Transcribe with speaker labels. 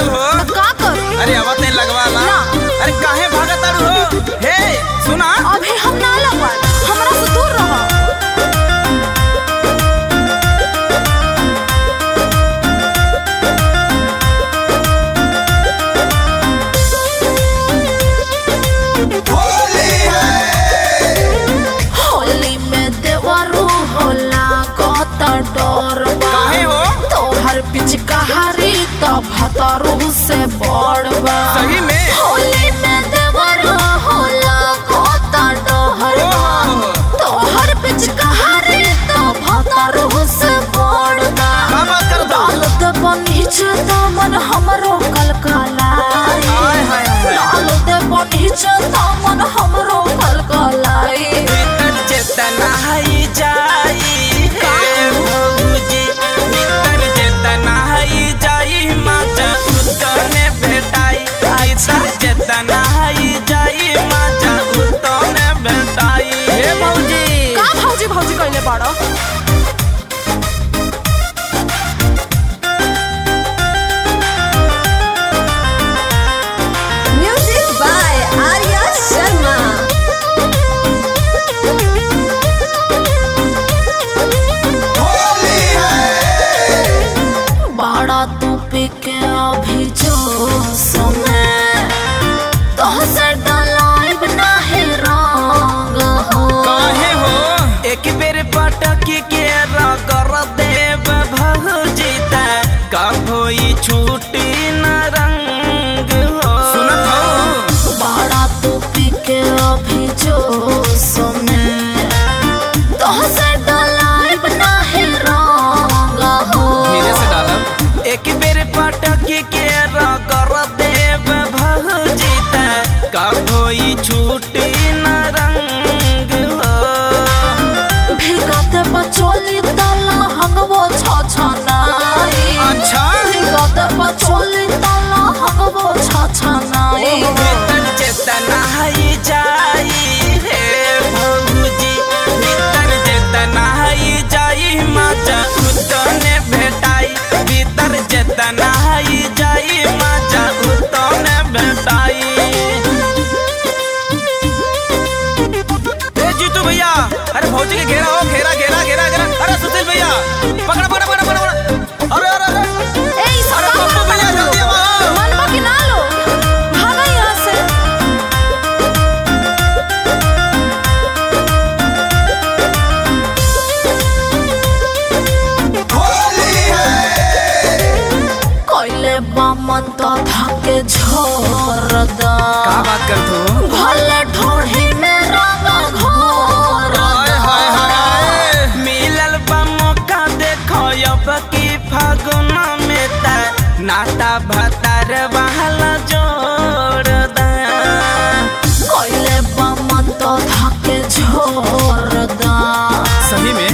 Speaker 1: लागल हो।
Speaker 2: का कर?
Speaker 1: अरे आवत नहीं लगवा ला। अरे काहे भागत तारू हो? हे सुना,
Speaker 2: अभी हम ना लगवा, हमरा से दूर रहो। होली में देवरू होला कत डर बा।
Speaker 1: काहे हो?
Speaker 2: तोहर पिचकारी तो भतरू से बड़बा।
Speaker 1: सही में?
Speaker 2: होली में देवरू होला कत डर बा। तोहर पिचकारी तो भतरू से बड़बा।
Speaker 1: का बात कर दो?
Speaker 2: डालत बनीच दामन हमरो कलकलाई।
Speaker 1: हाय हाय हाय।
Speaker 2: डालत बनीच दामन हमरो कलकलाई।
Speaker 1: भीतर चेतना है जाई हे भौजी, भीतर चेतना है जाई माचा उतने भेटाई। भीतर चेतना है जाई माचा उतने भेटाई। हे भौजी
Speaker 2: का भौजी भौजी कहले बाड़ो?
Speaker 3: Music by Arya Sharma.
Speaker 2: बाड़ा तू पी के अभी जो समय तोहसे डलाइब नाही रंग हो।
Speaker 1: काहे हो? एक बेर पटक के कर देव भौजी त कब होई छूटी न रंग हो। सुनत हो?
Speaker 2: बाड़ा तू पी के अभी जो समय तोहसे डलाइब नाही रंग हो।
Speaker 1: धीरे से डालब। एक बेर पटक के कर देव भौजी त कब होई छूटी न रंग हो।
Speaker 2: भिगत बचोली तला हंगवो छछनाई।
Speaker 1: अच्छा?
Speaker 2: भिगत बचोली तला हंगवो छछनाई।
Speaker 1: भीतर चेतना है जाई हे भौजी, भीतर चेतना है जाई माचा उतने भेटाई। भीतर चेतना है जाई माचा उतने भेटाई। ए जीतू भैया, अरे भौजी के घेरा हो, घेरा घेरा घेरा घेरा। अरे सुशील भैया पकड़ पकड़ पकड़ पकड़ पकड़। अरे अरे अरे
Speaker 2: ए ई सब
Speaker 1: अरे
Speaker 2: का
Speaker 1: पप्पू भैया
Speaker 2: करता
Speaker 1: जल्दी आओ।
Speaker 2: मनवा के ना लो, भागा यहाँ से। कोइले बामन तो धाके झोर दा।
Speaker 1: का बात कर तू?
Speaker 2: भले ढोढ़ी में रंग घोर
Speaker 1: हाय हाय हाय। मिलल बा मौका देखो अब की फागुन में त नाता भतार वाला जोड़ दा।
Speaker 2: कोइले बामन तो धाके झोर दा।
Speaker 1: सही में?